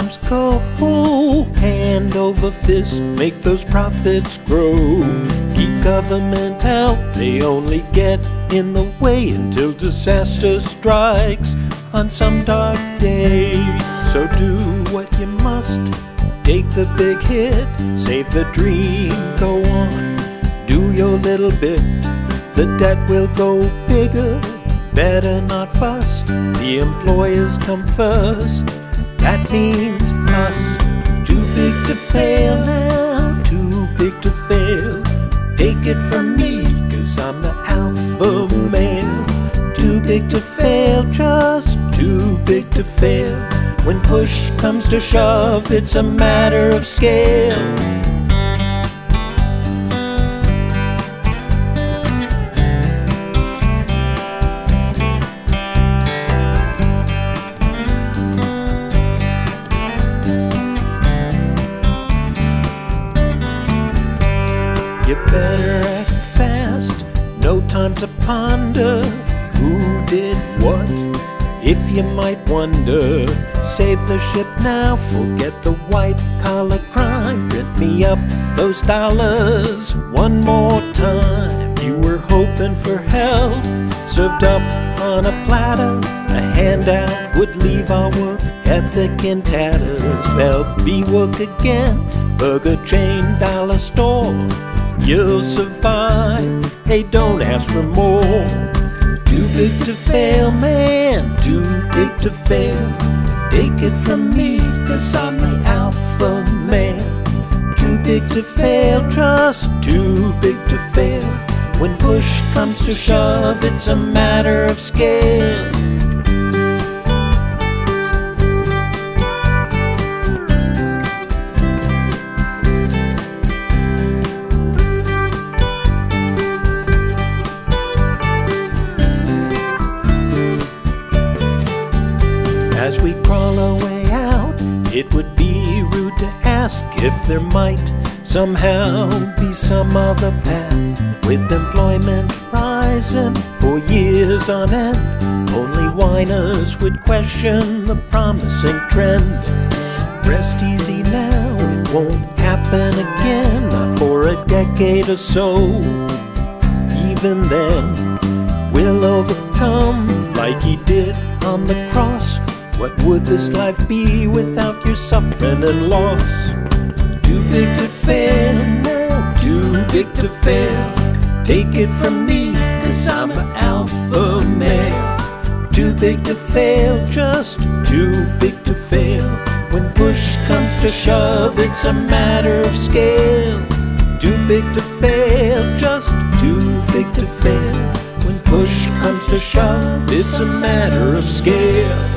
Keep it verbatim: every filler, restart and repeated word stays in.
times go, hand over fist, make those profits grow. Keep government help, they only get in the way until disaster strikes on some dark day. So do what you must, take the big hit, save the dream, go on, do your little bit. The debt will go bigger, better not fuss, the employers come first, that means us. Too big to fail now, too big to fail, take it from me, cause I'm the alpha male. Too big to fail, just too big to fail, when push comes to shove, it's a matter of scale. You better act fast, no time to ponder who did what. If you might wonder, save the ship now, forget the white collar crime. Print me up those dollars one more time. You were hoping for help, served up on a platter. A handout would leave our work ethic in tatters. There'll be work again, burger chain, dollar store. You'll survive, hey, don't ask for more. Too big to fail, man, too big to fail, take it from me, cause I'm the alpha male. Too big to fail, just too big to fail, when push comes to shove, it's a matter of scale. As we crawl our way out, it would be rude to ask if there might somehow be some other path. With employment rising for years on end, only whiners would question the promising trend. Rest easy now, it won't happen again, not for a decade or so. Even then, we'll overcome like he did on the cross. What would this life be without your suffering and loss? Too big to fail now, too big to fail, take it from me, cause I'm an alpha male. Too big to fail, just too big to fail, when push comes to shove, it's a matter of scale. Too big to fail, just too big to fail, when push comes to shove, it's a matter of scale.